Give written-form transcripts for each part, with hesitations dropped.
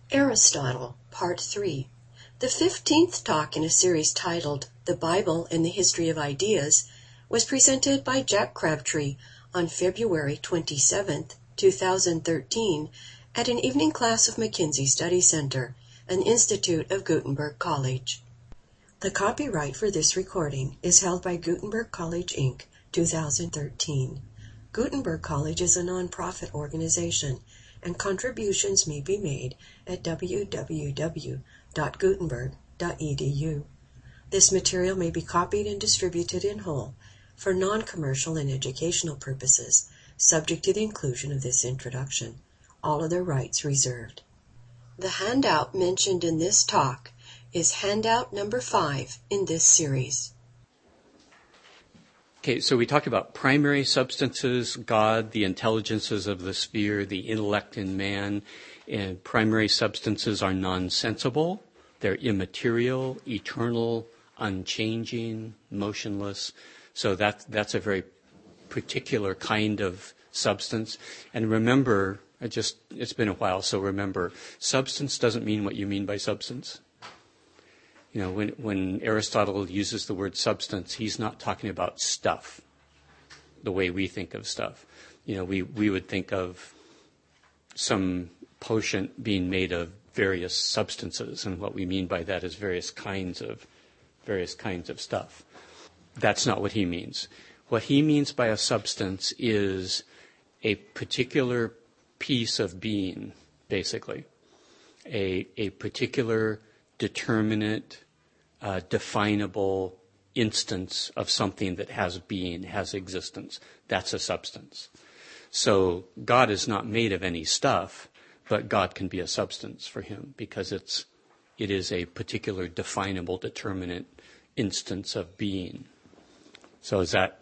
Aristotle, Part 3. The 15th talk in a series titled The Bible and the History of Ideas was presented by Jack Crabtree on February 27, 2013, at an evening class of McKinsey Study Center, an institute of Gutenberg College. The copyright for this recording is held by Gutenberg College, Inc., 2013. Gutenberg College is a non-profit organization, and contributions may be made at www.gutenberg.edu. This material may be copied and distributed in whole for non-commercial and educational purposes, subject to the inclusion of this introduction. All other rights reserved. The handout mentioned in this talk is handout number 5 in this series. Okay, so we talked about primary substances, God, the intelligences of the sphere, the intellect in man, and primary substances are non-sensible. They're immaterial, eternal, unchanging, motionless. So that's a very particular kind of substance. And remember, it's been a while, so remember, substance doesn't mean what you mean by substance. You know, when Aristotle uses the word substance, he's not talking about stuff, the way we think of stuff. You know, we would think of some potion being made of various substances, and what we mean by that is various kinds of stuff. That's not what he means. What he means by a substance is a particular piece of being, basically, a particular determinate, definable instance of something that has being, has existence. That's a substance. So God is not made of any stuff, but God can be a substance for him because it is a particular definable, determinate instance of being. So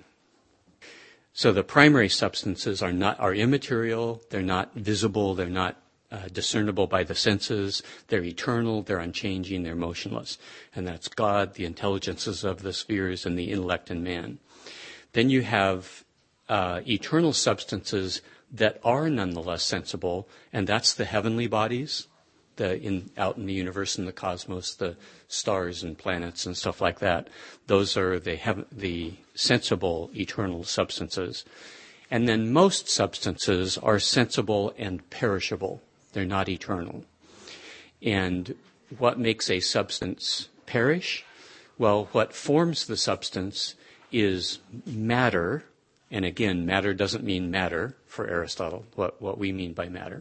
the primary substances are immaterial, they're not visible, they're not discernible by the senses, they're eternal, they're unchanging, they're motionless. And that's God, the intelligences of the spheres, and the intellect in man. Then you have eternal substances that are nonetheless sensible, and that's the heavenly bodies, out in the universe and the cosmos, the stars and planets and stuff like that. Those are the sensible, eternal substances. And then most substances are sensible and perishable. They're not eternal. And what makes a substance perish? Well, what forms the substance is matter. And again, matter doesn't mean matter for Aristotle, what we mean by matter.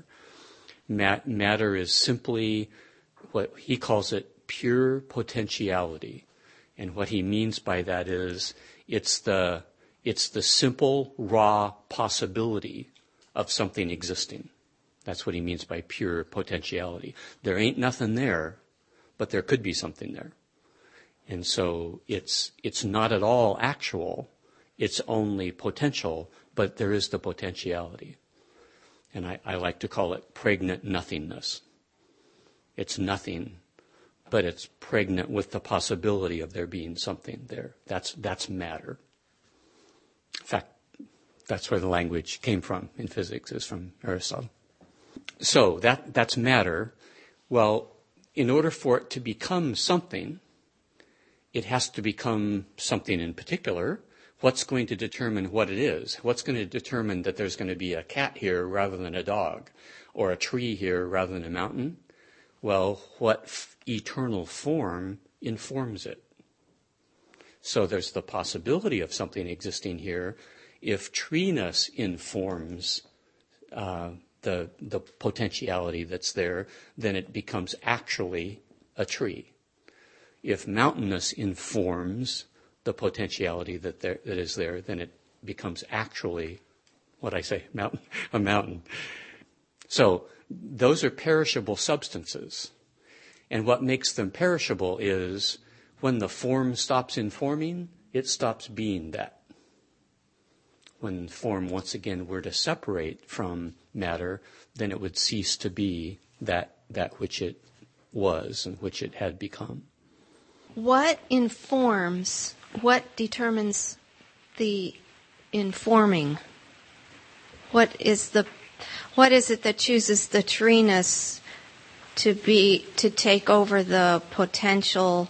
Matter is simply what he calls it pure potentiality. And what he means by that is it's the simple, raw possibility of something existing. That's what he means by pure potentiality. There ain't nothing there, but there could be something there. And so it's not at all actual. It's only potential, but there is the potentiality. And I like to call it pregnant nothingness. It's nothing, but it's pregnant with the possibility of there being something there. That's matter. In fact, that's where the language came from in physics, is from Aristotle. So that's matter. Well, in order for it to become something, it has to become something in particular. What's going to determine what it is? What's going to determine that there's going to be a cat here rather than a dog, or a tree here rather than a mountain? Well, what eternal form informs it? So there's the possibility of something existing here. If treeness informs the potentiality that's there, then it becomes actually a tree. If mountainness informs the potentiality that is there, then it becomes actually, a mountain. So those are perishable substances. And what makes them perishable is when the form stops informing, it stops being that. When form, once again, were to separate from matter, then it would cease to be that which it was and which it had become. What determines the informing? What is it that chooses the treeness to take over the potential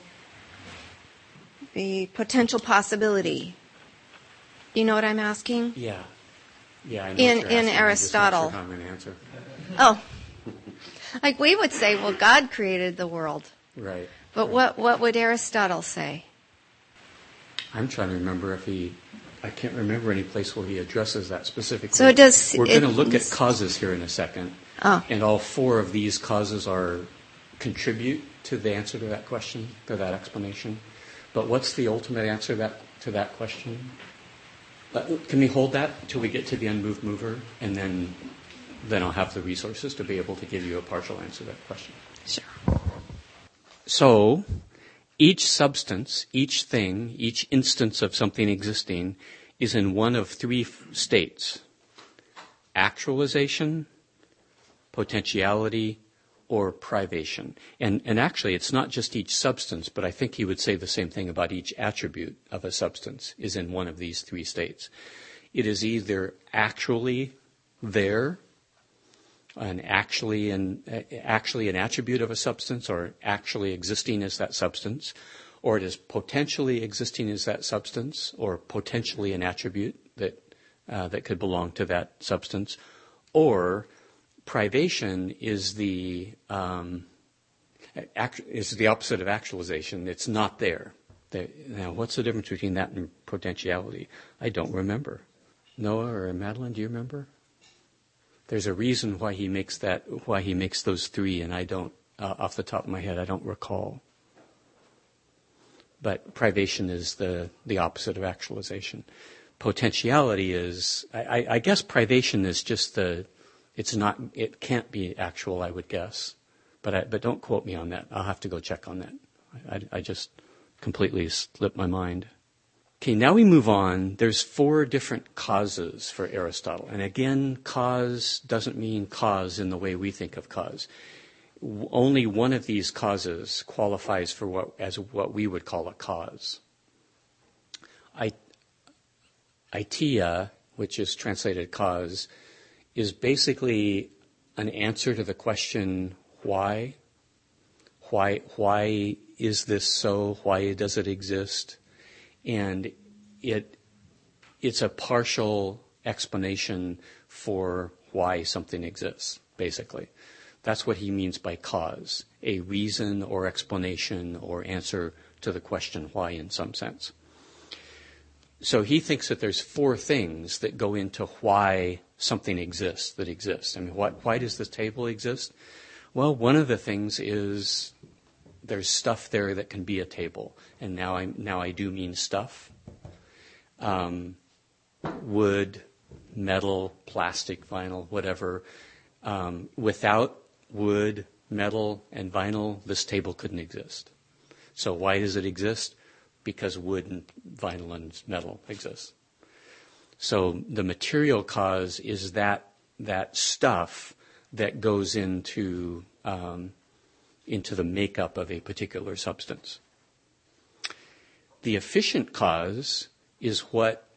possibility. You know what I'm asking? Yeah. Yeah, I know In what you're asking. Aristotle. I'm just not sure how I'm going to answer. Oh. Like we would say, well, God created the world. Right. But right. what would Aristotle say? I'm trying to remember I can't remember any place where he addresses that specifically. So it does. We're going to look at causes here in a second. Oh. And all four of these causes contribute to the answer to that question, to that explanation. But what's the ultimate answer to that question? Can we hold that until we get to the unmoved mover, and then I'll have the resources to be able to give you a partial answer to that question. Sure. So, each substance, each thing, each instance of something existing is in one of three states: actualization, potentiality, or privation. And actually, it's not just each substance, but I think he would say the same thing about each attribute of a substance is in one of these three states. It is either actually there, actually an attribute of a substance, or actually existing as that substance, or it is potentially existing as that substance, or potentially an attribute that could belong to that substance, or privation is the opposite of actualization. It's not there. Now, what's the difference between that and potentiality? I don't remember. Noah or Madeline, do you remember? There's a reason why he makes those three, and I don't, off the top of my head, I don't recall. But privation is the opposite of actualization. Potentiality is, I guess privation is just it can't be actual, I would guess. But don't quote me on that. I'll have to go check on that. I just completely slipped my mind. Okay, now we move on. There's 4 different causes for Aristotle. And again, cause doesn't mean cause in the way we think of cause. Only one of these causes qualifies for what we would call a cause. Aitia, which is translated cause, is basically an answer to the question, why? Why is this so? Why does it exist? And it's a partial explanation for why something exists, basically. That's what he means by cause, a reason or explanation or answer to the question why in some sense. So he thinks that there's 4 things that go into why something exists. I mean, why does this table exist? Well, one of the things is there's stuff there that can be a table. And now I do mean stuff. Wood, metal, plastic, vinyl, whatever. Without wood, metal, and vinyl, this table couldn't exist. So why does it exist? Because wood and vinyl and metal exist. So the material cause is that stuff that goes into the makeup of a particular substance. The efficient cause is what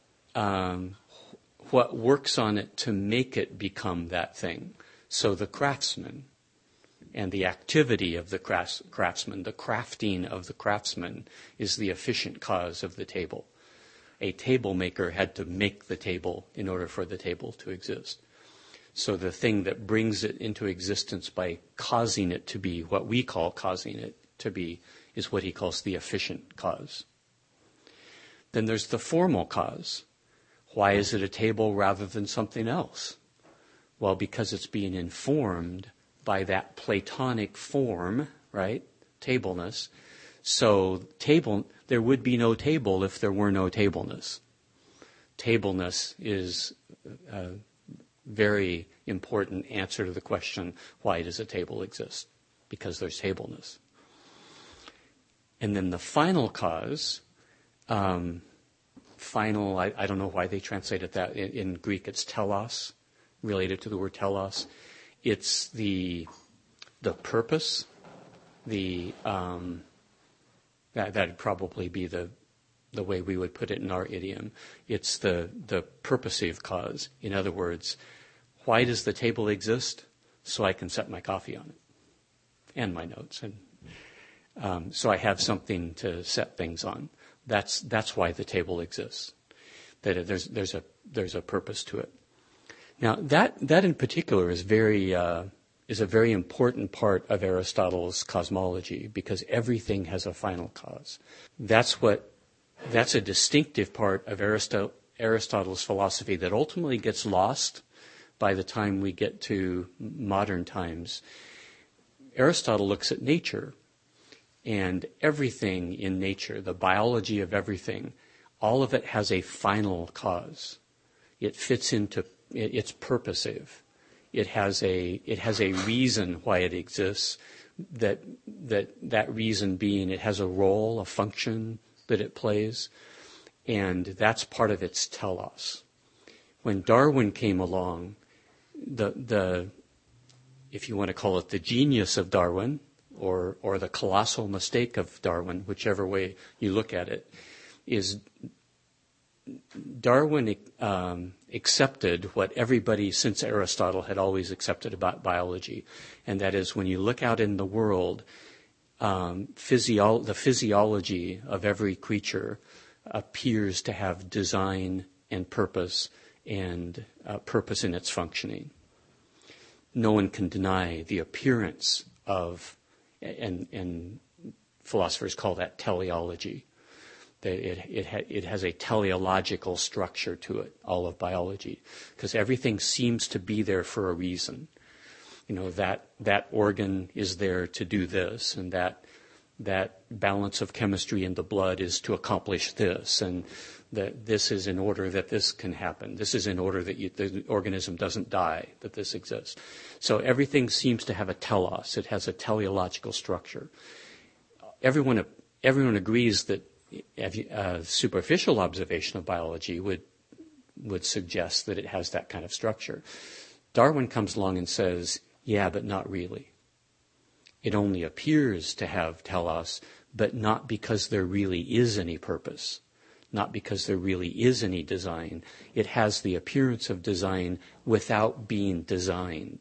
works on it to make it become that thing. So the craftsman and the activity of the craftsman, the crafting of the craftsman, is the efficient cause of the table. A table maker had to make the table in order for the table to exist. So the thing that brings it into existence by causing it to be, what we call causing it to be, is what he calls the efficient cause. Then there's the formal cause. Why is it a table rather than something else? Well, because it's being informed by that Platonic form, right? Tableness. So there would be no table if there were no tableness. Tableness is a very important answer to the question, why does a table exist? Because there's tableness. And then the final cause, I don't know why they translated that. In Greek it's telos, related to the word telos. It's the purpose, that'd probably be the way we would put it in our idiom. It's the purposive cause. In other words, why does the table exist? So I can set my coffee on it. and my notes. And so I have something to set things on. That's why the table exists. That there's a purpose to it. Now that in particular is a very important part of Aristotle's cosmology, because everything has a final cause. That's a distinctive part of Aristotle's philosophy that ultimately gets lost by the time we get to modern times. Aristotle looks at nature, and everything in nature, the biology of everything, all of it has a final cause. It fits into, it's purposive. It has a reason why it exists, that reason being it has a role, a function that it plays, and that's part of its telos. When Darwin came along, the if you want to call it the genius of Darwin, or the colossal mistake of Darwin, whichever way you look at it, is Darwin accepted what everybody since Aristotle had always accepted about biology, and that is when you look out in the world, the physiology of every creature appears to have design and purpose and purpose in its functioning. No one can deny the appearance of, and philosophers call that teleology. It has a teleological structure to it, all of biology, because everything seems to be there for a reason. You know, that organ is there to do this, and that balance of chemistry in the blood is to accomplish this, and that this is in order that this can happen. This is in order that the organism doesn't die, that this exists. So everything seems to have a telos. It has a teleological structure. Everyone agrees that a superficial observation of biology would suggest that it has that kind of structure. Darwin comes along and says, yeah, but not really. It only appears to have telos, but not because there really is any purpose, not because there really is any design. It has the appearance of design without being designed.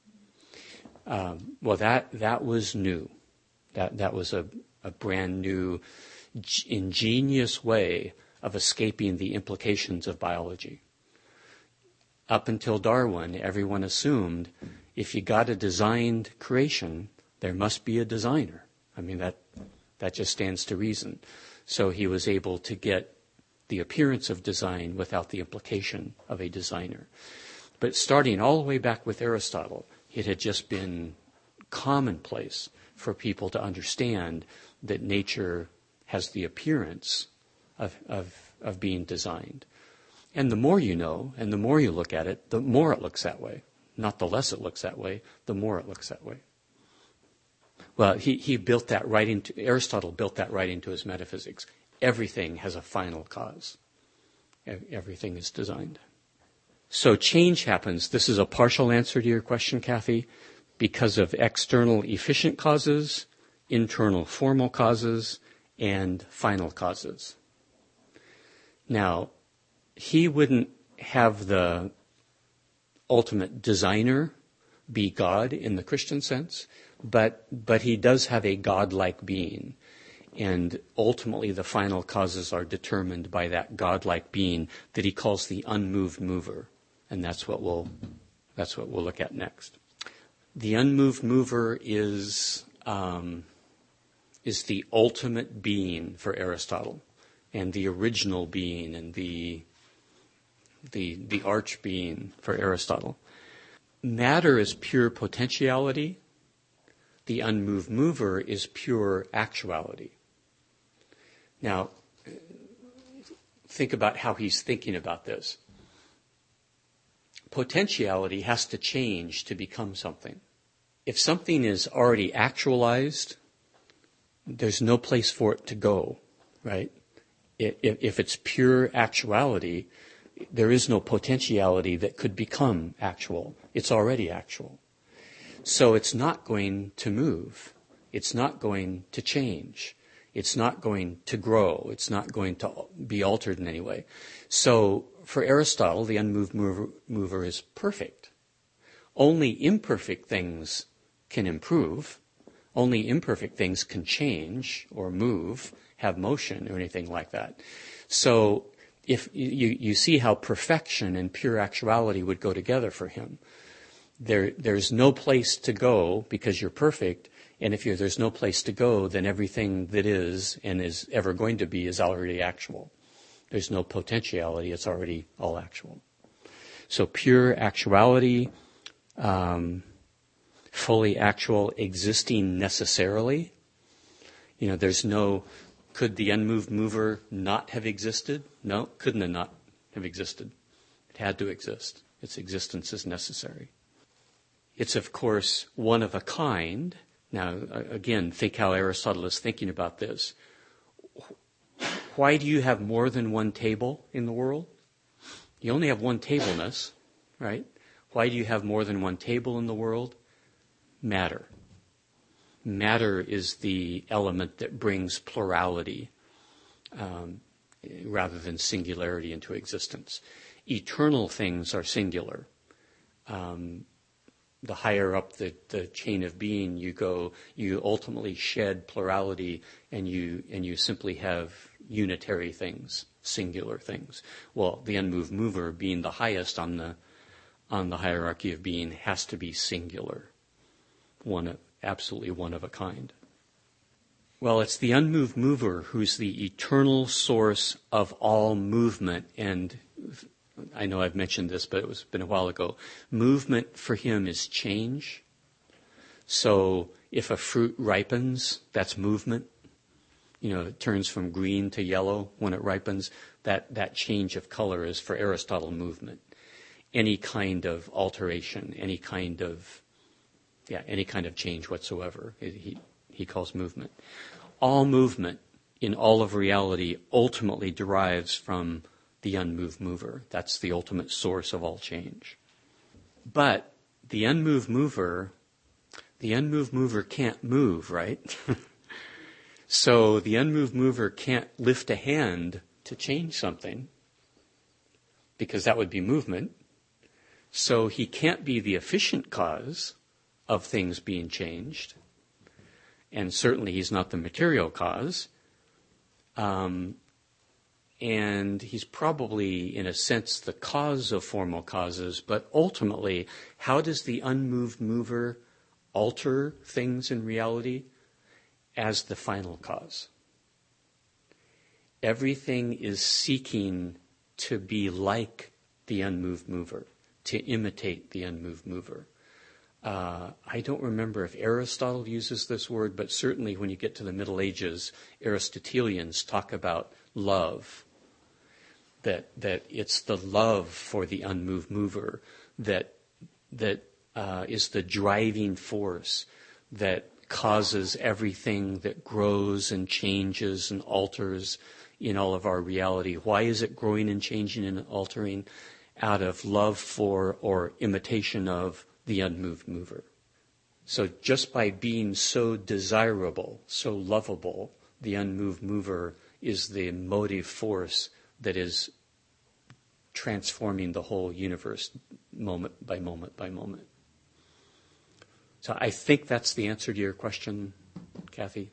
Well, that was new. That was a brand new, ingenious way of escaping the implications of biology. Up until Darwin, everyone assumed if you got a designed creation, there must be a designer. I mean, that just stands to reason. So he was able to get the appearance of design without the implication of a designer. But starting all the way back with Aristotle, it had just been commonplace for people to understand that nature has the appearance of being designed. And the more you know, and the more you look at it, the more it looks that way. Not the less it looks that way, the more it looks that way. Well, he built that Aristotle built that right into his metaphysics. Everything has a final cause. Everything is designed. So change happens. This is a partial answer to your question, Kathy, because of external efficient causes, internal formal causes, and final causes. Now, he wouldn't have the ultimate designer be God in the Christian sense, but he does have a godlike being. And ultimately the final causes are determined by that godlike being that he calls the unmoved mover. And that's what we'll look at next. The unmoved mover is the ultimate being for Aristotle, and the original being, and the arch being for Aristotle. Matter is pure potentiality. The unmoved mover is pure actuality. Now, think about how he's thinking about this. Potentiality has to change to become something. If something is already actualized, there's no place for it to go, right? If it's pure actuality, there is no potentiality that could become actual. It's already actual. So it's not going to move. It's not going to change. It's not going to grow. It's not going to be altered in any way. So for Aristotle, the unmoved mover is perfect. Only imperfect things can improve. Only imperfect things can change or move, have motion or anything like that. So if you see how perfection and pure actuality would go together for him. There's no place to go because you're perfect, and if there's no place to go, then everything that is and is ever going to be is already actual. There's no potentiality, it's already all actual. So pure actuality, fully actual, existing necessarily. There's no, could the unmoved mover not have existed? No, couldn't not have existed. It had to exist. Its existence is necessary. It's, of course, one of a kind. Now, again, think how Aristotle is thinking about this. Why do you have more than one table in the world? You only have one tableness, right? Why do you have more than one table in the world? Matter. Matter is the element that brings plurality rather than singularity into existence. Eternal things are singular. The higher up the chain of being you go, you ultimately shed plurality and you simply have unitary things, singular things. Well, the unmoved mover, being the highest on the hierarchy of being, has to be singular, absolutely one of a kind. Well, it's the unmoved mover who's the eternal source of all movement, and I know I've mentioned this, but it's been a while ago. Movement for him is change. So if a fruit ripens, that's movement. It turns from green to yellow when it ripens. That change of color is, for Aristotle, movement. Any kind of alteration, any kind of change whatsoever, he calls movement. All movement in all of reality ultimately derives from the unmoved mover. That's the ultimate source of all change. But the unmoved mover can't move, right? So the unmoved mover can't lift a hand to change something, because that would be movement. So he can't be the efficient cause of things being changed. And certainly he's not the material cause. And he's probably, in a sense, the cause of formal causes, but ultimately, how does the unmoved mover alter things in reality? As the final cause. Everything is seeking to be like the unmoved mover, to imitate the unmoved mover. I don't remember if Aristotle uses this word, but certainly when you get to the Middle Ages, Aristotelians talk about love. That it's the love for the unmoved mover that is the driving force that causes everything that grows and changes and alters in all of our reality. Why is it growing and changing and altering? Out of love for or imitation of the unmoved mover. So just by being so desirable, so lovable, the unmoved mover is the motive force that is transforming the whole universe moment by moment by moment. So I think that's the answer to your question, Kathy.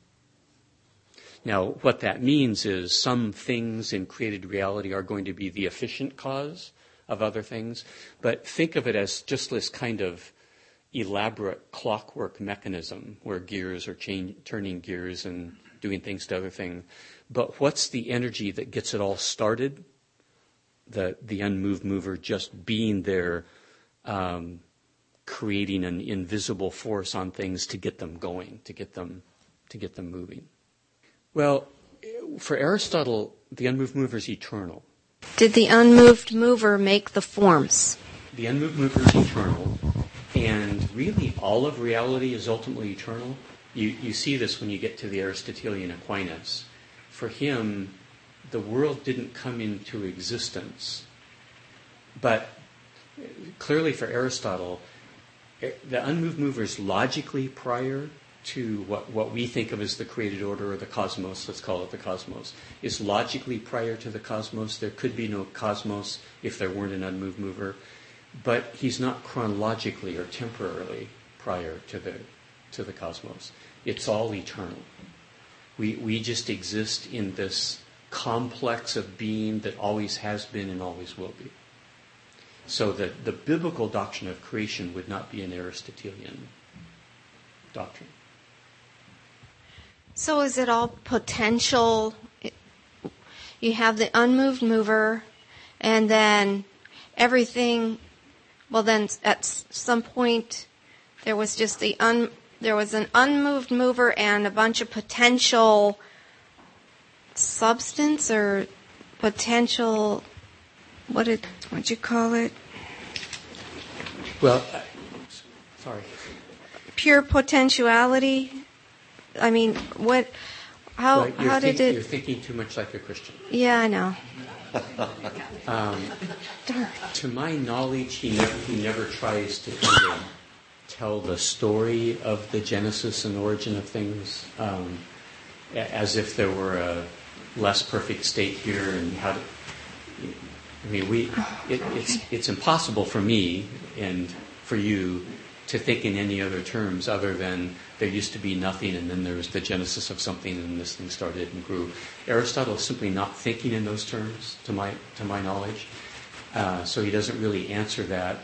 Now, what that means is some things in created reality are going to be the efficient cause of other things, but think of it as just this kind of elaborate clockwork mechanism where gears are turning gears and doing things to other things. But what's the energy that gets it all started? The unmoved mover just being there, creating an invisible force on things to get them going, to get them moving. Well, for Aristotle, the unmoved mover is eternal. Did the unmoved mover make the forms? The unmoved mover is eternal, and really all of reality is ultimately eternal. You see this when you get to the Aristotelian Aquinas. For him, the world didn't come into existence, but clearly for Aristotle, the unmoved mover is logically prior to what we think of as the created order or the cosmos, let's call it the cosmos, is logically prior to the cosmos. There could be no cosmos if there weren't an unmoved mover, but he's not chronologically or temporarily prior to to the cosmos. It's all eternal. We just exist in this complex of being that always has been and always will be. So that the biblical doctrine of creation would not be an Aristotelian doctrine. So is it all potential? You have the unmoved mover, and then everything. Well, then at some point there was just there was an unmoved mover and a bunch of potential substance or potential. What'd you call it? Well, sorry. Pure potentiality. I mean, what? How did it? You're thinking too much like a Christian. Yeah, I know. To my knowledge, he never tries to kind of tell the story of the genesis and origin of things as if there were a less perfect state here and how to. I mean, it's impossible for me and for you to think in any other terms other than there used to be nothing and then there was the genesis of something and this thing started and grew. Aristotle is simply not thinking in those terms, to my knowledge. So he doesn't really answer that.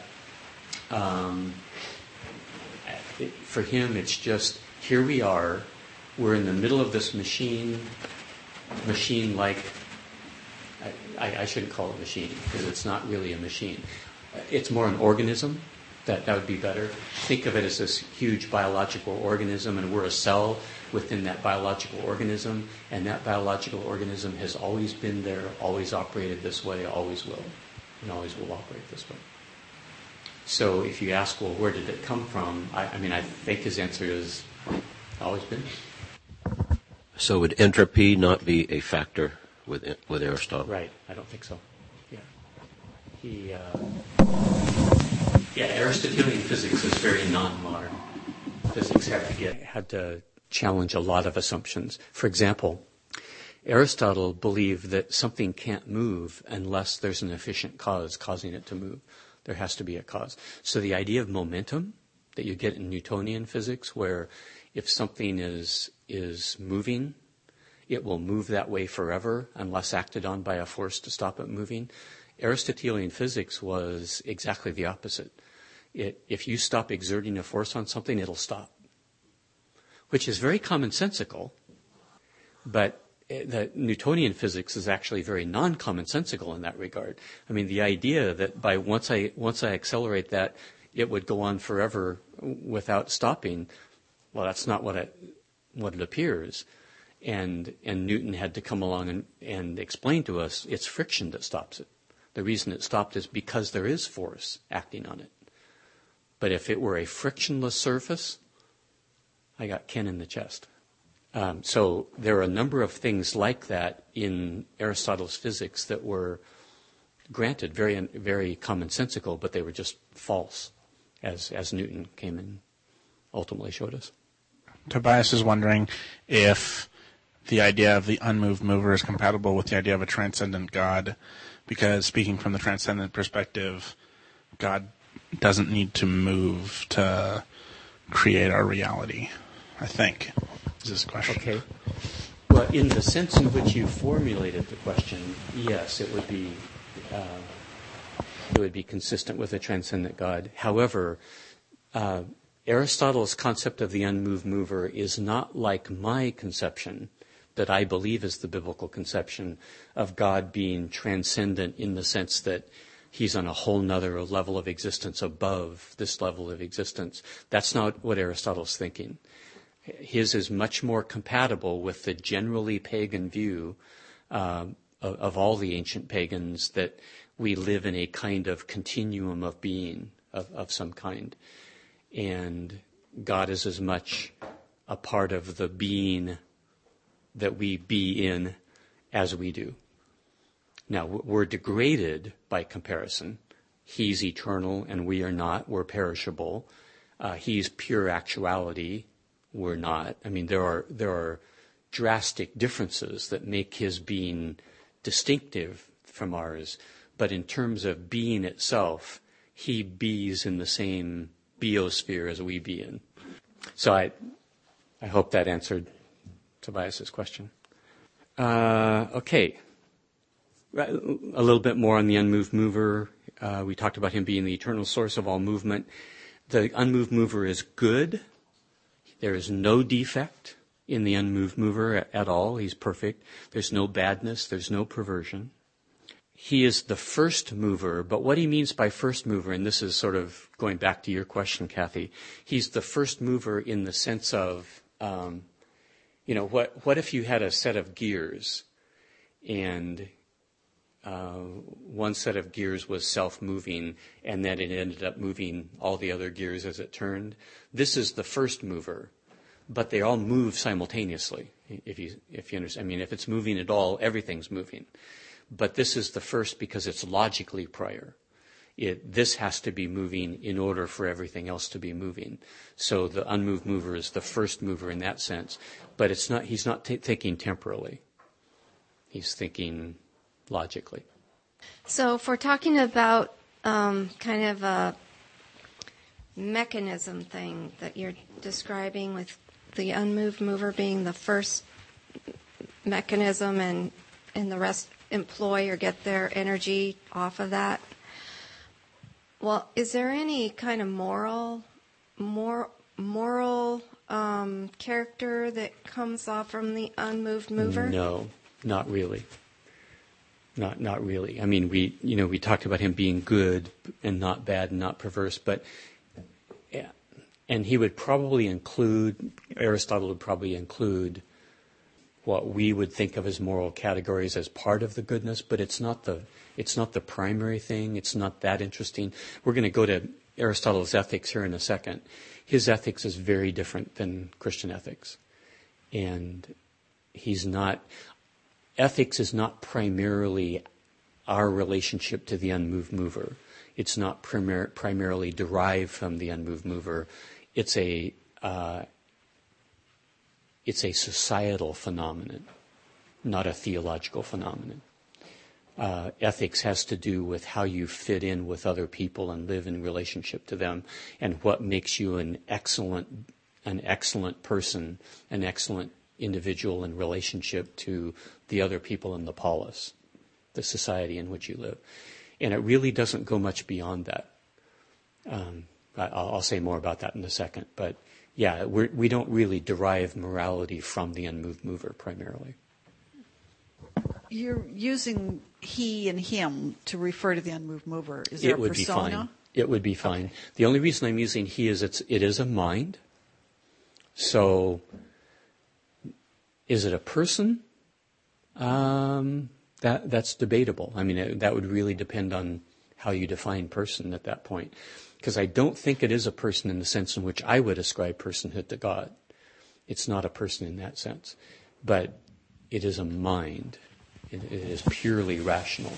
For him, it's just, here we are, we're in the middle of this machine like, I shouldn't call it machine, because it's not really a machine. It's more an organism. That would be better. Think of it as this huge biological organism, and we're a cell within that biological organism, and that biological organism has always been there, always operated this way, always will, and always will operate this way. So if you ask, well, where did it come from? I think his answer is always been. So would entropy not be a factor with Aristotle? Right. I don't think so. Yeah. Aristotelian physics is very non-modern. Physics had to challenge a lot of assumptions. For example, Aristotle believed that something can't move unless there's an efficient cause causing it to move. There has to be a cause. So the idea of momentum that you get in Newtonian physics, where if something is moving, it will move that way forever unless acted on by a force to stop it moving. Aristotelian physics was exactly the opposite. If you stop exerting a force on something, it'll stop, which is very commonsensical, but the Newtonian physics is actually very non-commonsensical in that regard. I mean, the idea that by once I accelerate that, it would go on forever without stopping, well, that's not what it appears. And Newton had to come along and explain to us it's friction that stops it. The reason it stopped is because there is force acting on it. But if it were a frictionless surface, I got Ken in the chest. So there are a number of things like that in Aristotle's physics that were, granted, very, very commonsensical, but they were just false, as Newton came and ultimately showed us. Tobias is wondering if the idea of the unmoved mover is compatible with the idea of a transcendent God, because speaking from the transcendent perspective, God doesn't need to move to create our reality, I think, is this question. Okay. Well, in the sense in which you formulated the question, yes, it would be consistent with a transcendent God. However, Aristotle's concept of the unmoved mover is not like my conception that I believe is the biblical conception of God being transcendent in the sense that he's on a whole nother level of existence above this level of existence. That's not what Aristotle's thinking. His is much more compatible with the generally pagan view of all the ancient pagans, that we live in a kind of continuum of being of some kind. And God is as much a part of the being that we be in as we do. Now, we're degraded by comparison. He's eternal and we are not. We're perishable. He's pure actuality. We're not. I mean, there are drastic differences that make his being distinctive from ours. But in terms of being itself, he bees in the same biosphere as we be in. So I hope that answered Tobias's question. Okay. A little bit more on the unmoved mover. We talked about him being the eternal source of all movement. The unmoved mover is good. There is no defect in the unmoved mover at all. He's perfect. There's no badness. There's no perversion. He is the first mover, but what he means by first mover, and this is sort of going back to your question, Kathy, he's the first mover in the sense of, what if you had a set of gears and one set of gears was self-moving and then it ended up moving all the other gears as it turned? This is the first mover, but they all move simultaneously, if you understand. I mean, if it's moving at all, everything's moving. But this is the first because it's logically prior. This has to be moving in order for everything else to be moving. So the unmoved mover is the first mover in that sense. But he's not thinking temporally. He's thinking logically. So if we're talking about kind of a mechanism thing that you're describing with the unmoved mover being the first mechanism and the rest employ or get their energy off of that. Well, is there any kind of moral character that comes off from the unmoved mover? No, not really. Not really. I mean, we talked about him being good and not bad and not perverse, but and he would probably Aristotle would probably include what we would think of as moral categories as part of the goodness, but it's not the primary thing. It's not that interesting. We're going to go to Aristotle's ethics here in a second. His ethics is very different than Christian ethics. And ethics is not primarily our relationship to the unmoved mover. It's not primarily derived from the unmoved mover. It's a societal phenomenon, not a theological phenomenon. Ethics has to do with how you fit in with other people and live in relationship to them, and what makes you an excellent person, an excellent individual in relationship to the other people in the polis, the society in which you live. And it really doesn't go much beyond that. I'll say more about that in a second, but yeah, we don't really derive morality from the unmoved mover primarily. You're using he and him to refer to the unmoved mover. Is there a persona? It would be fine. Okay. The only reason I'm using he is it is a mind. So, is it a person? That's debatable. I mean, that would really depend on how you define person at that point. Because I don't think it is a person in the sense in which I would ascribe personhood to God. It's not a person in that sense. But it is a mind. It is purely rational.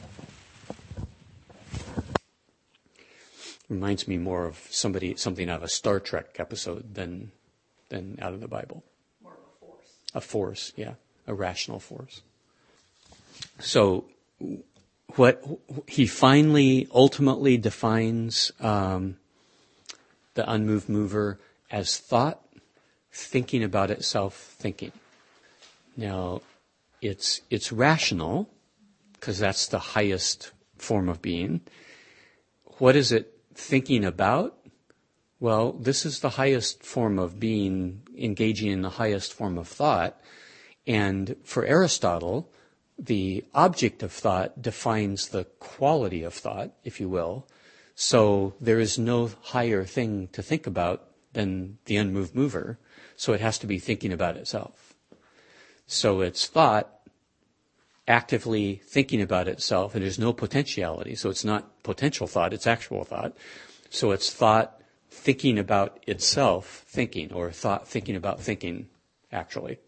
Reminds me more of something out of a Star Trek episode than out of the Bible. More of a force. A force, yeah. A rational force. So what he finally, ultimately defines the unmoved mover as thought, thinking about itself, thinking. Now, it's rational, because that's the highest form of being. What is it thinking about? Well, this is the highest form of being, engaging in the highest form of thought. And for Aristotle, the object of thought defines the quality of thought, if you will. So there is no higher thing to think about than the unmoved mover. So it has to be thinking about itself. So it's thought actively thinking about itself, and there's no potentiality. So it's not potential thought, it's actual thought. So it's thought thinking about itself thinking, or thought thinking about thinking, actually.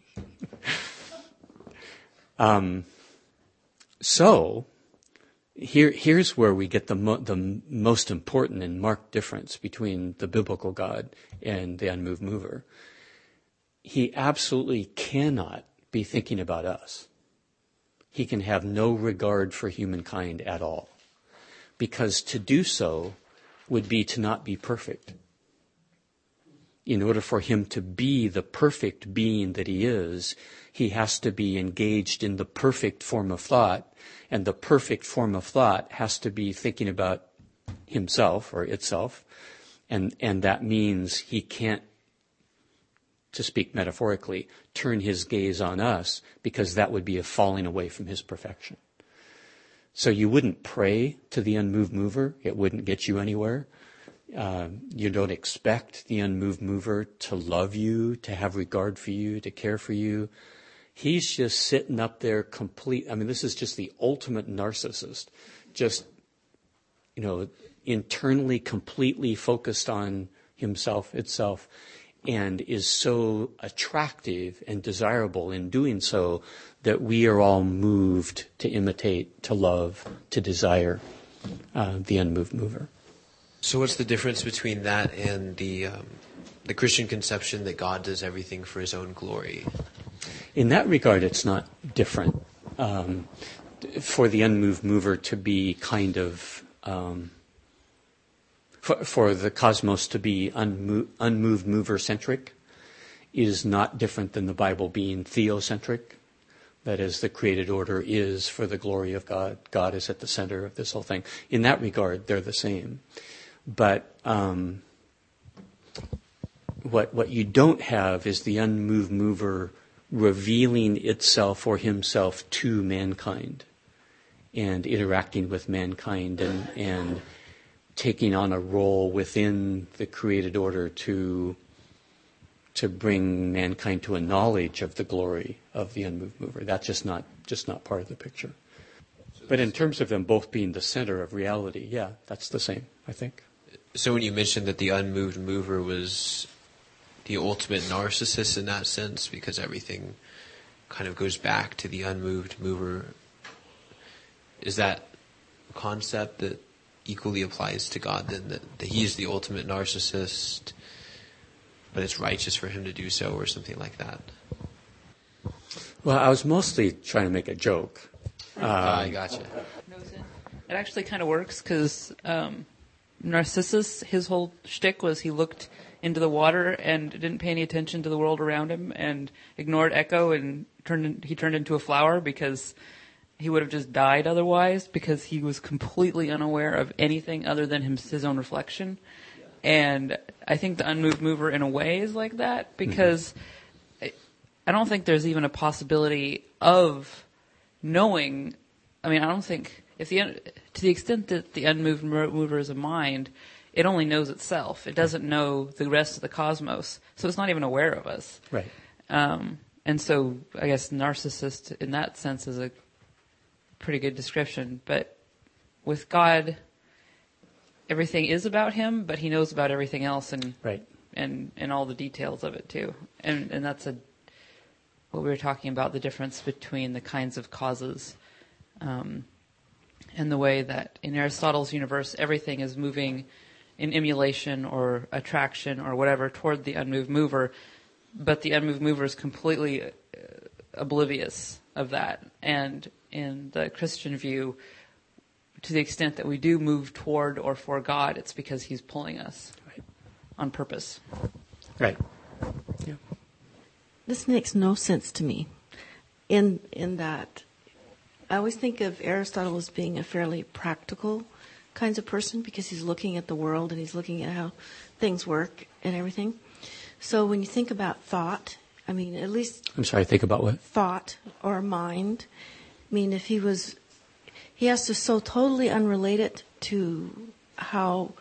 So here's where we get the most important and marked difference between the biblical God and the unmoved mover. He absolutely cannot be thinking about us. He can have no regard for humankind at all, because to do so would be to not be perfect. in order for him to be the perfect being that he is, he has to be engaged in the perfect form of thought, and the perfect form of thought has to be thinking about himself or itself, and that means he can't, to speak metaphorically, turn his gaze on us, because that would be a falling away from his perfection. So you wouldn't pray to the unmoved mover. It wouldn't get you anywhere. You don't expect the unmoved mover to love you, to have regard for you, to care for you. He's just sitting up there this is just the ultimate narcissist, just, internally completely focused on himself, itself, and is so attractive and desirable in doing so that we are all moved to imitate, to love, to desire the unmoved mover. So what's the difference between that and the Christian conception that God does everything for his own glory? In that regard, it's not different. For the unmoved mover to be kind of, for the cosmos to be unmoved mover-centric is not different than the Bible being theocentric. That is, the created order is for the glory of God. God is at the center of this whole thing. In that regard, they're the same. But what you don't have is the unmoved mover revealing itself or himself to mankind and interacting with mankind and taking on a role within the created order to bring mankind to a knowledge of the glory of the unmoved mover. That's just not part of the picture. But in terms of them both being the center of reality, yeah, that's the same, I think. So when you mentioned that the unmoved mover was the ultimate narcissist in that sense, because everything kind of goes back to the unmoved mover, is that a concept that equally applies to God then, that he's the ultimate narcissist, but it's righteous for him to do so, or something like that? Well, I was mostly trying to make a joke. I gotcha. It actually kind of works because Narcissus, his whole shtick was he looked into the water and didn't pay any attention to the world around him and ignored Echo, and he turned into a flower because he would have just died otherwise, because he was completely unaware of anything other than his own reflection. And I think the unmoved mover in a way is like that, because I don't think there's even a possibility of knowing. I mean, I don't think to the extent that the unmoved mover is a mind, it only knows itself. It doesn't know the rest of the cosmos, so it's not even aware of us. Right. And so I guess narcissist in that sense is a pretty good description. But with God, everything is about him, but he knows about everything else and right. and all the details of it too. And that's what we were talking about, the difference between the kinds of causes, and the way that in Aristotle's universe, everything is moving in emulation or attraction or whatever toward the unmoved mover, but the unmoved mover is completely oblivious of that. And in the Christian view, to the extent that we do move toward or for God, it's because he's pulling us on purpose. Right. Yeah. This makes no sense to me in that I always think of Aristotle as being a fairly practical kinds of person, because he's looking at the world and he's looking at how things work and everything. So when you think about thought, I mean, at least... I'm sorry, think about what? Thought or mind. I mean, if he has to so totally unrelate it to how,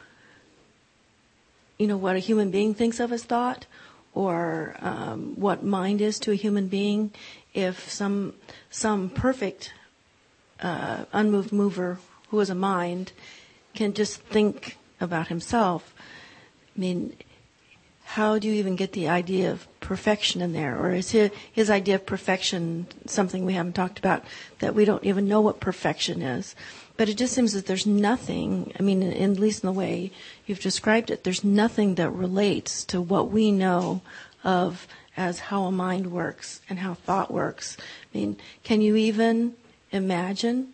what a human being thinks of as thought, or what mind is to a human being. If some perfect unmoved mover who is a mind can just think about himself, I mean, how do you even get the idea of perfection in there? Or is his idea of perfection something we haven't talked about, that we don't even know what perfection is? But it just seems that there's nothing, I mean, at least in the way you've described it, there's nothing that relates to what we know of as how a mind works and how thought works. I mean, can you even imagine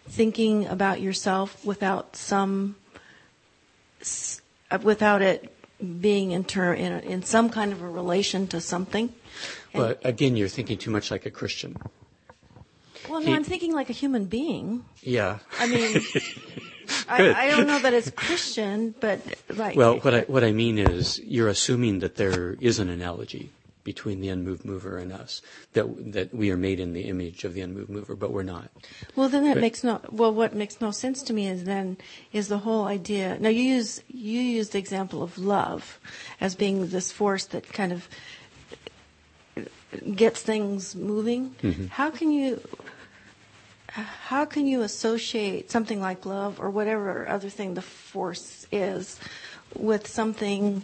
thinking about yourself without it being in some kind of a relation to something. Well, again, you're thinking too much like a Christian. Well, no, I'm thinking like a human being. Yeah. I mean, I don't know that it's Christian, but like. Well, what I mean is you're assuming that there is an analogy between the unmoved mover and us, that we are made in the image of the unmoved mover, but we're not. Well, then what makes no sense to me is the whole idea. Now, you use the example of love as being this force that kind of gets things moving. Mm-hmm. How can you associate something like love or whatever other thing the force is with something?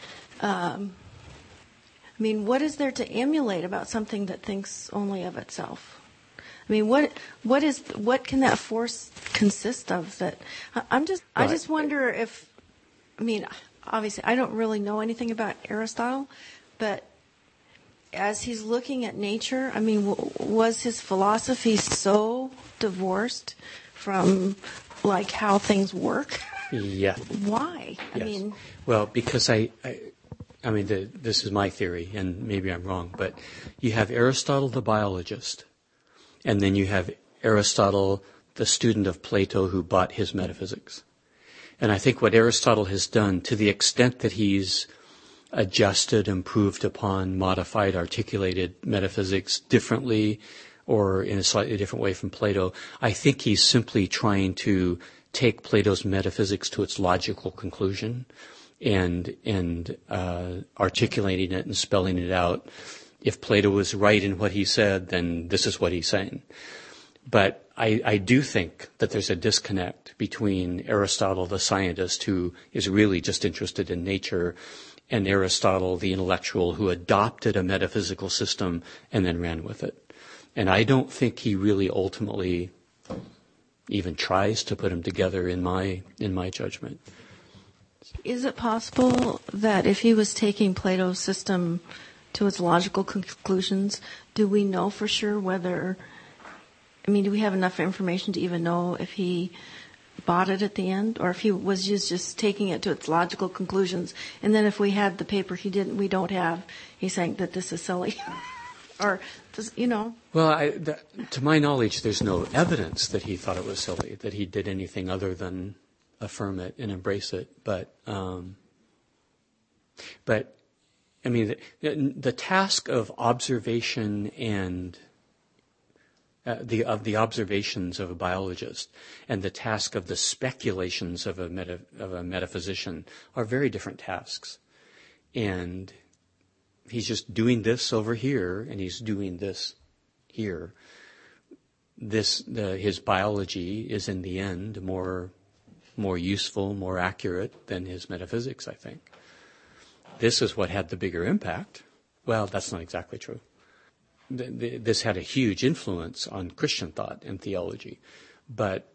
I mean, what is there to emulate about something that thinks only of itself? I mean, what can that force consist of? I just wonder if, I mean, obviously I don't really know anything about Aristotle, but as he's looking at nature, I mean, was his philosophy so divorced from like how things work? Yeah. Why? Yes. I mean, well, because I mean, this is my theory, and maybe I'm wrong, but you have Aristotle the biologist, and then you have Aristotle the student of Plato who bought his metaphysics. And I think what Aristotle has done, to the extent that he's adjusted, improved upon, modified, articulated metaphysics differently or in a slightly different way from Plato, I think he's simply trying to take Plato's metaphysics to its logical conclusion and articulating it and spelling it out. If Plato was right in what he said, then this is what he's saying. But I do think that there's a disconnect between Aristotle, the scientist, who is really just interested in nature, and Aristotle, the intellectual, who adopted a metaphysical system and then ran with it. And I don't think he really ultimately even tries to put them together in my judgment. Is it possible that if he was taking Plato's system to its logical conclusions, do we know for sure whether, I mean, do we have enough information to even know if he bought it at the end, or if he was just taking it to its logical conclusions, and then if we had the paper we don't have, he's saying that this is silly? Or, Well, to my knowledge, there's no evidence that he thought it was silly, that he did anything other than affirm it and embrace it. But I mean, the task of observation and the observations of a biologist and the task of the speculations of a metaphysician are very different tasks. And he's just doing this over here, and he's doing this here. His biology is in the end more useful, more accurate than his metaphysics, I think. This is what had the bigger impact. Well, that's not exactly true. This had a huge influence on Christian thought and theology, but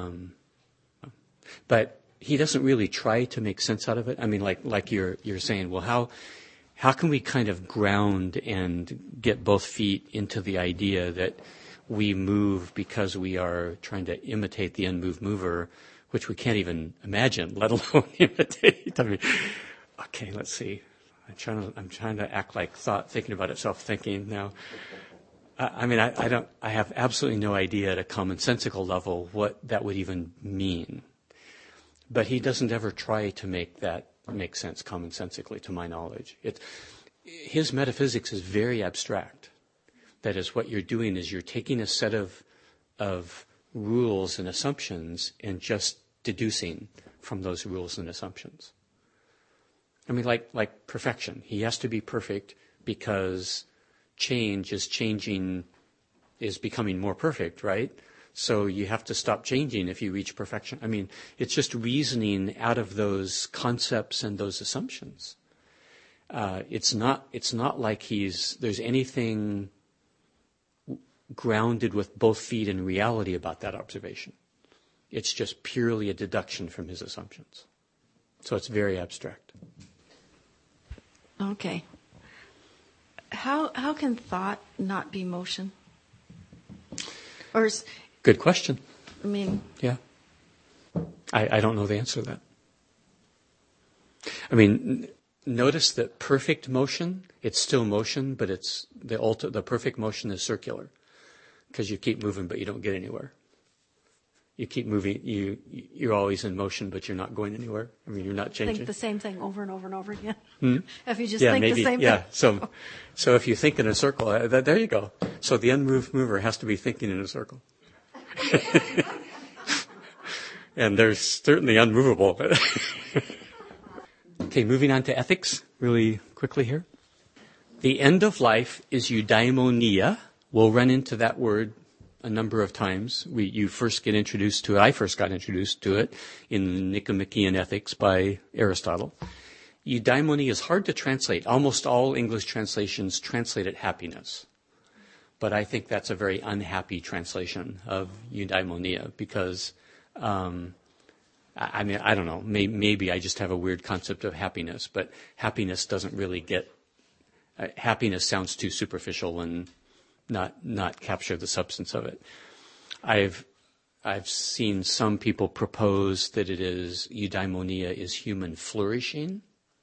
he doesn't really try to make sense out of it. I mean, like you're saying, well, how can we kind of ground and get both feet into the idea that we move because we are trying to imitate the unmoved mover, which we can't even imagine, let alone imitate. I mean, okay, let's see. I'm trying to act like thinking about it, self-thinking now. I mean, I have absolutely no idea at a commonsensical level what that would even mean. But he doesn't ever try to make that make sense commonsensically, to my knowledge. His metaphysics is very abstract. That is, what you're doing is you're taking a set of rules and assumptions and just deducing from those rules and assumptions. I mean, like perfection. He has to be perfect because change is becoming more perfect, right? So you have to stop changing if you reach perfection. I mean, it's just reasoning out of those concepts and those assumptions. It's not like there's anything grounded with both feet in reality about that observation. It's just purely a deduction from his assumptions. So it's very abstract. Okay. How can thought not be motion? Or good question. I mean, yeah. I don't know the answer to that. I mean, notice that perfect motion, it's still motion, but it's the perfect motion is circular, because you keep moving, but you don't get anywhere. You keep moving, you're always in motion, but you're not going anywhere. I mean, you're not changing. Think the same thing over and over and over again. If you just Yeah, think maybe, the same yeah. thing. So if you think in a circle, there you go. So the unmoved mover has to be thinking in a circle. And there's certainly unmovable. Okay, moving on to ethics really quickly here. The end of life is eudaimonia. We'll run into that word a number of times. You first get introduced to it. I first got introduced to it in the Nicomachean Ethics by Aristotle. Eudaimonia is hard to translate. Almost all English translations translate it happiness. But I think that's a very unhappy translation of eudaimonia because, I mean, I don't know. Maybe I just have a weird concept of happiness, but happiness doesn't really happiness sounds too superficial and not capture the substance of it. I've seen some people propose that eudaimonia is human flourishing.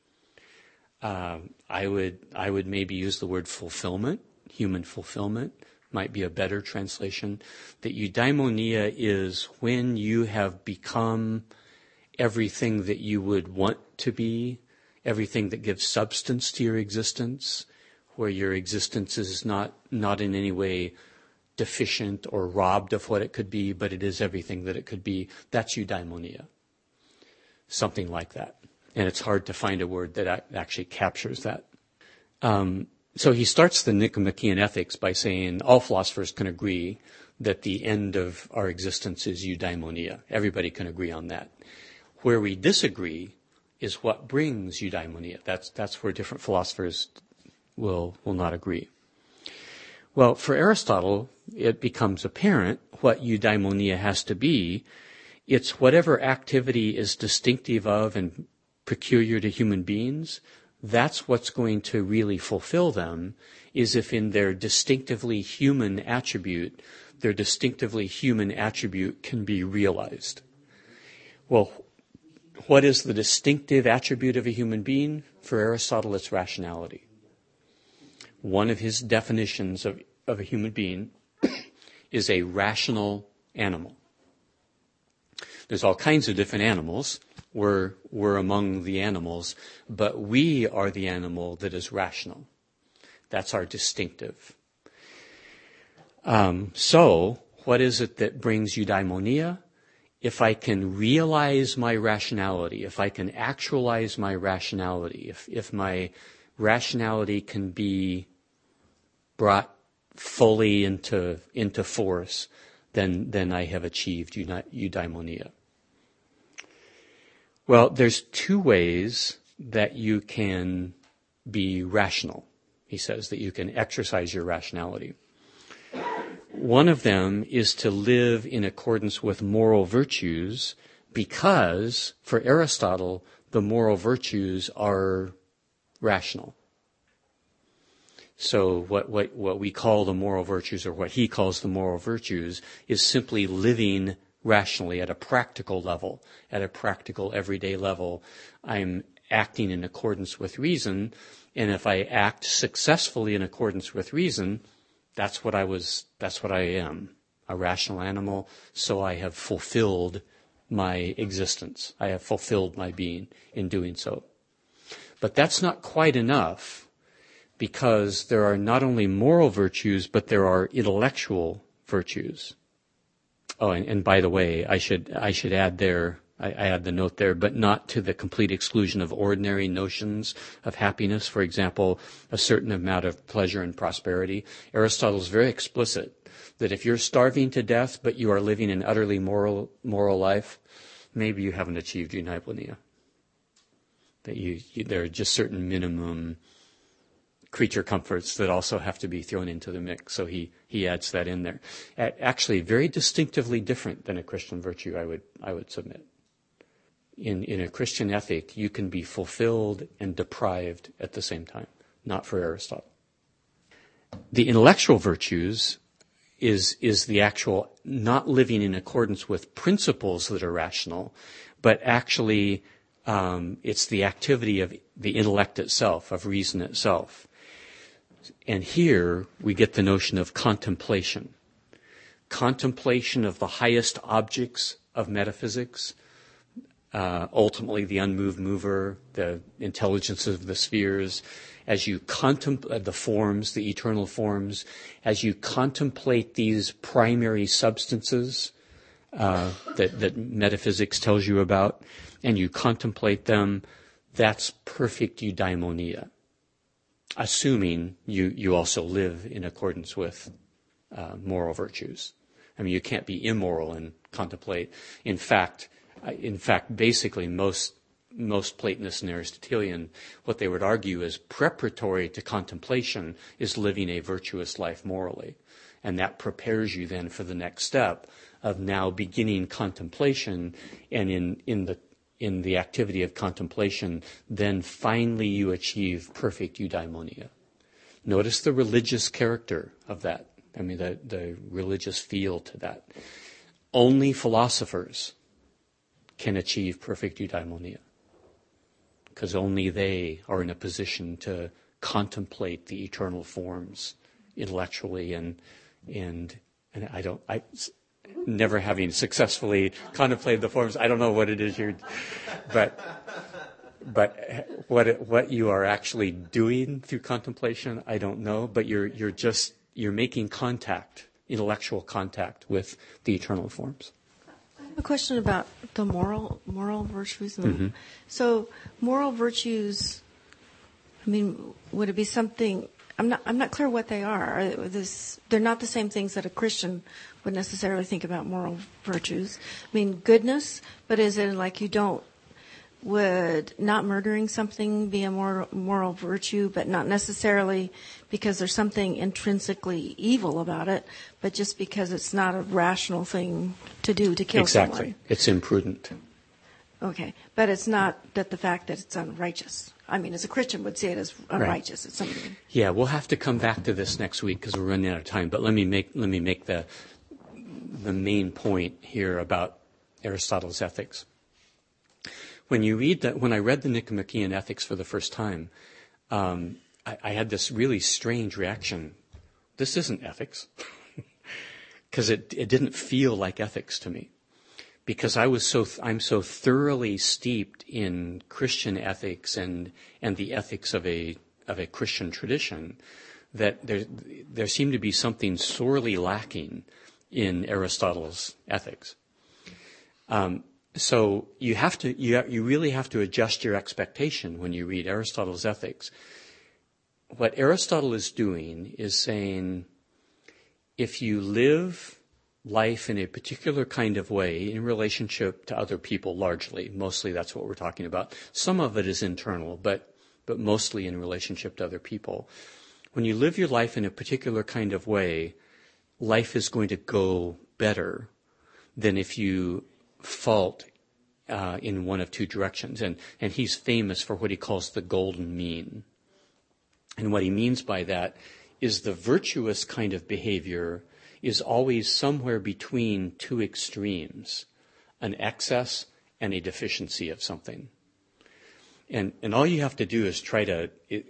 I would maybe use the word fulfillment. Human fulfillment might be a better translation. That eudaimonia is when you have become everything that you would want to be, everything that gives substance to your existence, where your existence is not in any way deficient or robbed of what it could be, but it is everything that it could be. That's eudaimonia. Something like that. And it's hard to find a word that actually captures that. So he starts the Nicomachean Ethics by saying all philosophers can agree that the end of our existence is eudaimonia. Everybody can agree on that. Where we disagree is what brings eudaimonia. That's where different philosophers will not agree. Well, for Aristotle, it becomes apparent what eudaimonia has to be. It's whatever activity is distinctive of and peculiar to human beings. That's what's going to really fulfill them, is if in their distinctively human attribute, their distinctively human attribute can be realized. Well, what is the distinctive attribute of a human being? For Aristotle, it's rationality. One of his definitions of a human being is a rational animal. There's all kinds of different animals. We're among the animals, but we are the animal that is rational. That's our distinctive. So, what is it that brings eudaimonia? If I can realize my rationality, if I can actualize my rationality, if my rationality can be brought fully into force, then I have achieved eudaimonia. Well, there's two ways that you can be rational. He says that you can exercise your rationality. One of them is to live in accordance with moral virtues because, for Aristotle, the moral virtues are rational. So what we call the moral virtues, or what he calls the moral virtues, is simply living rationally at a practical level, at a practical everyday level. I'm acting in accordance with reason, and if I act successfully in accordance with reason, that's what I am, a rational animal, so I have fulfilled my existence. I have fulfilled my being in doing so. But that's not quite enough, because there are not only moral virtues, but there are intellectual virtues. Oh, and by the way, I should add there, I add the note there, but not to the complete exclusion of ordinary notions of happiness. For example, a certain amount of pleasure and prosperity. Aristotle is very explicit that if you're starving to death, but you are living an utterly moral life, maybe you haven't achieved eudaimonia. That there are just certain minimum creature comforts that also have to be thrown into the mix. So he adds that in there. Actually, very distinctively different than a Christian virtue, I would submit. In a Christian ethic, you can be fulfilled and deprived at the same time. Not for Aristotle. The intellectual virtues is the actual not living in accordance with principles that are rational, but actually It's the activity of the intellect itself, of reason itself. And here we get the notion of contemplation. Contemplation of the highest objects of metaphysics, ultimately the unmoved mover, the intelligences of the spheres, as you contemplate the forms, the eternal forms, as you contemplate these primary substances that metaphysics tells you about, and you contemplate them, that's perfect eudaimonia, assuming you also live in accordance with moral virtues. I mean, you can't be immoral and contemplate. In fact, basically most Platonists and Aristotelian, what they would argue is preparatory to contemplation is living a virtuous life morally. And that prepares you then for the next step of now beginning contemplation, and in the activity of contemplation, then finally you achieve perfect eudaimonia. Notice the religious character of that. I mean, the religious feel to that. Only philosophers can achieve perfect eudaimonia, because only they are in a position to contemplate the eternal forms intellectually, and I never having successfully contemplated the forms, I don't know what it is but what you are actually doing through contemplation, I don't know, but you're making contact, intellectual contact with the eternal forms. I have a question about the moral virtues. Mm-hmm. So moral virtues, I mean, would it be something? I'm not clear what they are. They're not the same things that a Christian would necessarily think about moral virtues. I mean, goodness, but is it like would not murdering something be a moral virtue, but not necessarily because there's something intrinsically evil about it, but just because it's not a rational thing to do to kill someone? Exactly. It's imprudent. Okay. But it's not that the fact that it's unrighteous. I mean, as a Christian would see it as unrighteous. Right. It's something. Yeah, we'll have to come back to this next week because we're running out of time. But let me make the main point here about Aristotle's ethics. When I read the Nicomachean Ethics for the first time, I had this really strange reaction. This isn't ethics, because it didn't feel like ethics to me, because I'm so thoroughly steeped in Christian ethics and the ethics of a Christian tradition that there seemed to be something sorely lacking in Aristotle's ethics. So you really have to adjust your expectation when you read Aristotle's ethics. What Aristotle is doing is saying, if you live life in a particular kind of way in relationship to other people, mostly that's what we're talking about. Some of it is internal, but mostly in relationship to other people. When you live your life in a particular kind of way, life is going to go better than if you fault in one of two directions. And he's famous for what he calls the golden mean. And what he means by that is the virtuous kind of behavior is always somewhere between two extremes, an excess and a deficiency of something. And all you have to do is try to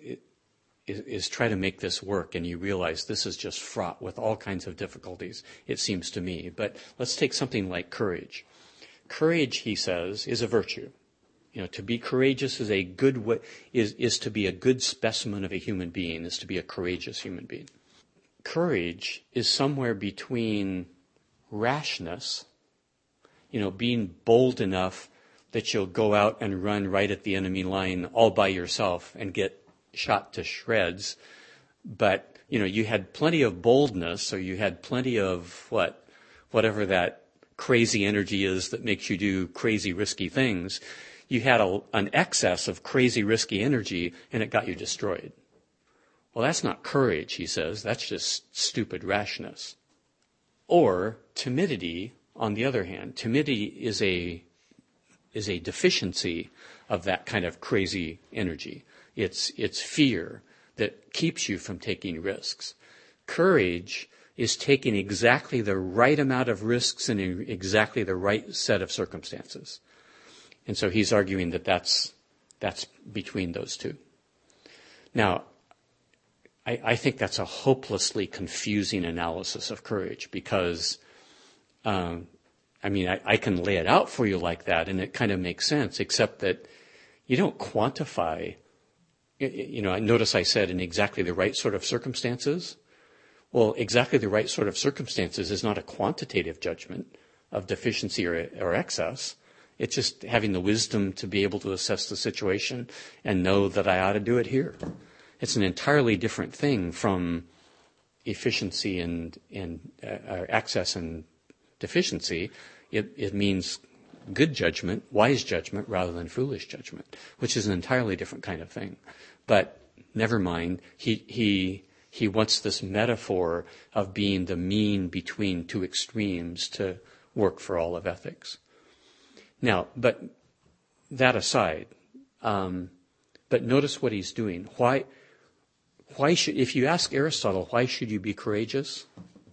make this work, and you realize this is just fraught with all kinds of difficulties, it seems to me. But let's take something like courage. Courage, he says, is a virtue. To be courageous is is to be a good specimen of a human being, is to be a courageous human being. Courage is somewhere between rashness, being bold enough that you'll go out and run right at the enemy line all by yourself and get shot to shreds. But, you had plenty of boldness, or you had plenty of whatever that crazy energy is that makes you do crazy, risky things. You had an excess of crazy, risky energy, and it got you destroyed. Well, that's not courage, he says. That's just stupid rashness. Or timidity, on the other hand. Timidity is a deficiency of that kind of crazy energy. It's fear that keeps you from taking risks. Courage is taking exactly the right amount of risks in exactly the right set of circumstances. And so he's arguing that that's between those two. Now, I think that's a hopelessly confusing analysis of courage because, I can lay it out for you like that and it kind of makes sense, except that you don't quantify. Notice I said in exactly the right sort of circumstances. Well, exactly the right sort of circumstances is not a quantitative judgment of deficiency or excess. It's just having the wisdom to be able to assess the situation and know that I ought to do it here. It's an entirely different thing from efficiency and excess and deficiency. It means good judgment, wise judgment, rather than foolish judgment, which is an entirely different kind of thing. But never mind, he wants this metaphor of being the mean between two extremes to work for all of ethics. Now, but that aside, but notice what he's doing. Why should, if you ask Aristotle, why should you be courageous?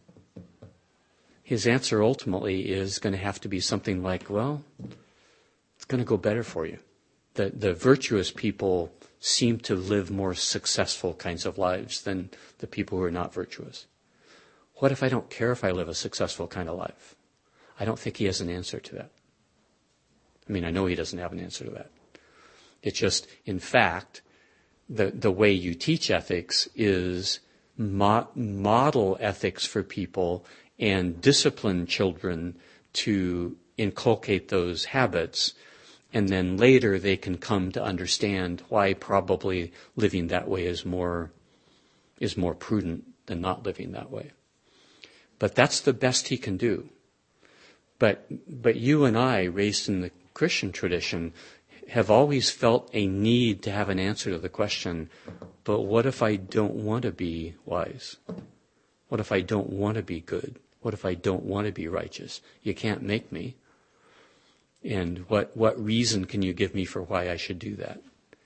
His answer ultimately is going to have to be something like, well, it's going to go better for you. The virtuous people seem to live more successful kinds of lives than the people who are not virtuous. What if I don't care if I live a successful kind of life? I don't think he has an answer to that. I know he doesn't have an answer to that. It's just, in fact, the way you teach ethics is model ethics for people and discipline children to inculcate those habits, and then later they can come to understand why probably living that way is more prudent than not living that way. But that's the best he can do. But you and I, raised in the Christian tradition, have always felt a need to have an answer to the question, but what if I don't want to be wise? What if I don't want to be good? What if I don't want to be righteous? You can't make me. And what reason can you give me for why I should do that?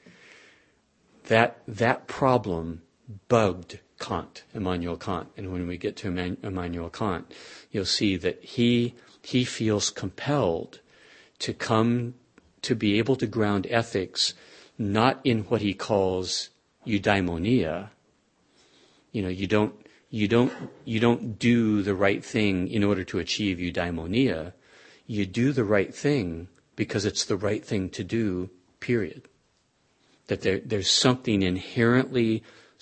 That problem bugged Kant, Immanuel Kant. And when we get to Immanuel Kant, you'll see that he feels compelled to come to be able to ground ethics not in what he calls eudaimonia. You don't do the right thing in order to achieve eudaimonia. You do the right thing because it's the right thing to do, period. That there's something inherently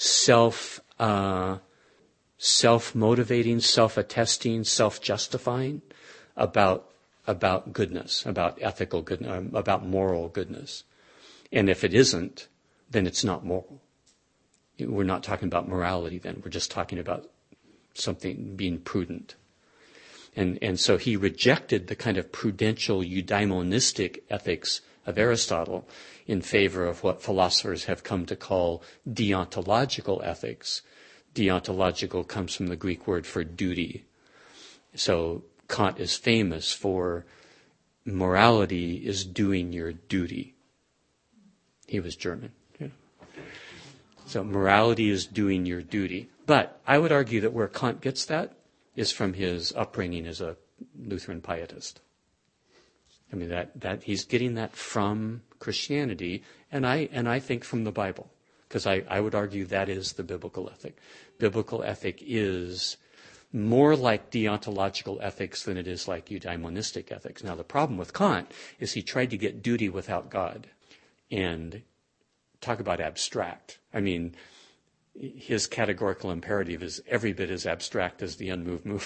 self-motivating, self-attesting, self-justifying about goodness, about ethical goodness, about moral goodness. And if it isn't, then it's not moral. We're not talking about morality then. We're just talking about something being prudent. And so he rejected the kind of prudential eudaimonistic ethics of Aristotle in favor of what philosophers have come to call deontological ethics. Deontological comes from the Greek word for duty. So Kant is famous for morality is doing your duty. He was German. Yeah. So morality is doing your duty. But I would argue that where Kant gets that is from his upbringing as a Lutheran pietist. That he's getting that from Christianity, and I think from the Bible, because I would argue that is the biblical ethic. Biblical ethic is more like deontological ethics than it is like eudaimonistic ethics. Now, the problem with Kant is he tried to get duty without God, and talk about abstract. His categorical imperative is every bit as abstract as the unmoved mover.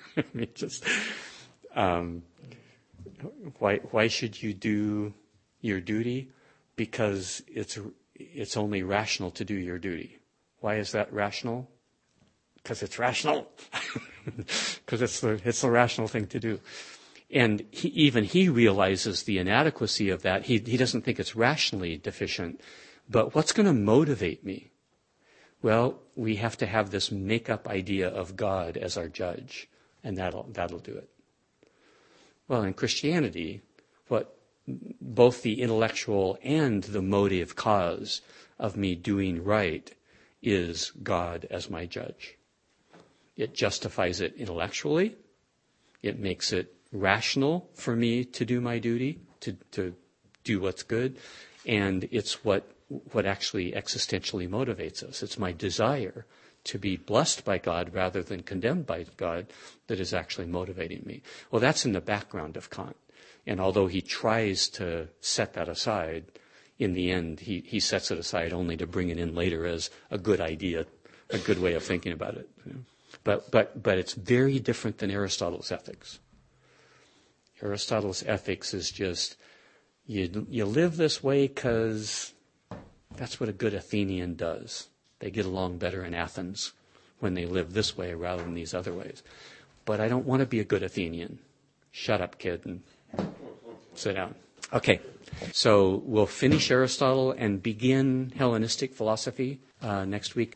Why should you do your duty? Because it's only rational to do your duty. Why is that rational? Because it's rational. Because it's the rational thing to do. And he realizes the inadequacy of that. He doesn't think it's rationally deficient. But what's going to motivate me? Well, we have to have this make-up idea of God as our judge, and that'll do it. Well, in Christianity, what both the intellectual and the motive cause of me doing right is God as my judge. It justifies it intellectually. It makes it rational for me to do my duty, to do what's good, and it's what actually existentially motivates us. It's my desire to be blessed by God rather than condemned by God that is actually motivating me. Well, that's in the background of Kant. And although he tries to set that aside, in the end, he sets it aside only to bring it in later as a good idea, a good way of thinking about it. But it's very different than Aristotle's ethics. Aristotle's ethics is just, you live this way because that's what a good Athenian does. They get along better in Athens when they live this way rather than these other ways. But I don't want to be a good Athenian. Shut up, kid, and sit down. Okay, so we'll finish Aristotle and begin Hellenistic philosophy next week.